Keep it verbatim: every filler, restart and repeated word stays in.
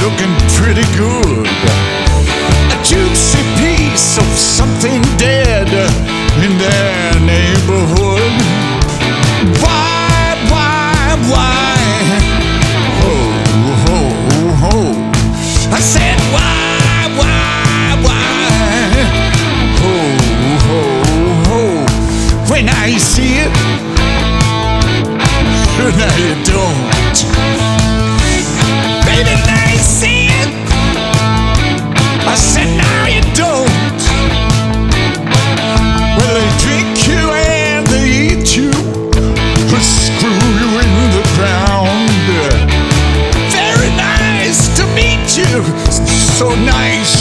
looking pretty good. A juicy piece of something dead in their neighborhood. Why, why, why? Ho, ho, ho. I said why, why, why? Ho, ho, ho. When I see it, now you don't. Baby, now you see it. I said now you don't. Well, they drink you and they eat you, screw you in the ground. Very nice to meet you. So nice